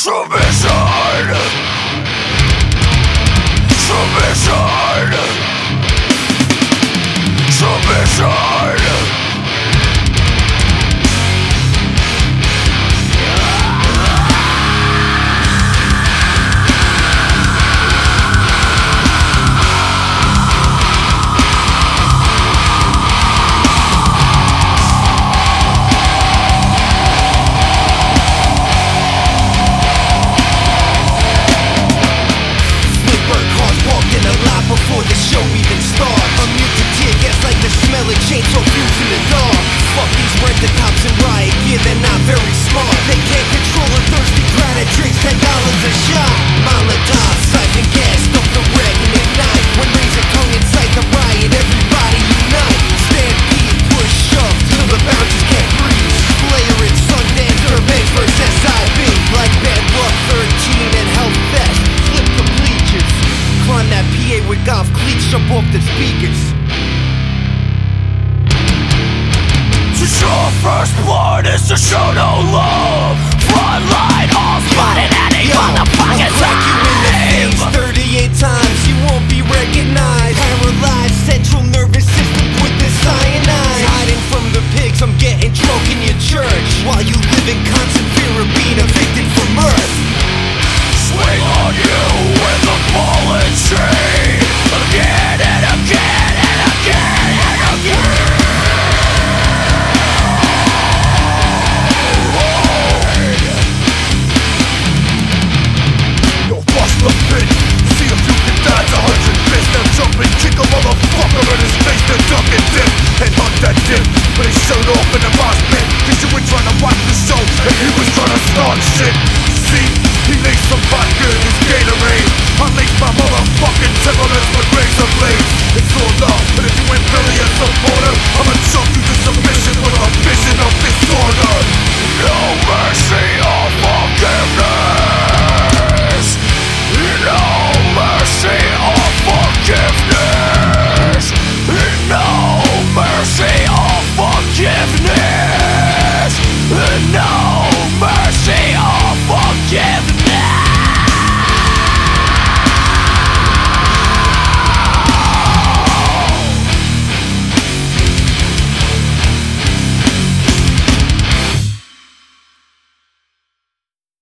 Submission! Submission! Submission! Before the show even starts, I'm mute to tear gas like the smell of chainsaw fumes in the dark. Fuck these rent-a-cops and riot gear, they're not very smart. They can't control a thirsty crowd that drinks $10 a shot. Molotov, siphon gas, stuff the rag and ignite. When razor tongue incite the riot, everybody unite. Stampede, push, shove, till the bouncers can't breathe. Slayer and Sundance, Burbank vs. SIB. Like Bad Luck 13 and Hellfest, flip the bleachers. Climb that PA with golf cleats, jump off the speakers. To show first blood is to show no love. Frontline, all spotted at a motherfucking I'll crack you in the face 38 times, you won't be recognized. Paralyzed central nervous system with the cyanide. Hiding from the pigs, I'm getting drunk in your church, while you live in constant fear of being evicted from Earth. Swing on you with a ball and chain, again and again and again and again. Yo, bust the pit, see if you can dodge 100 fists. Now jump and kick a motherfucker in his face, then duck and dip, and hunt that dip. But he showed off in the mosh pit, cause you were trying to watch the show, and he was trying to start shit. See, he laced some vodka in his Gatorade. I laced my motherfucking Timberlands with razor blades. It's all love.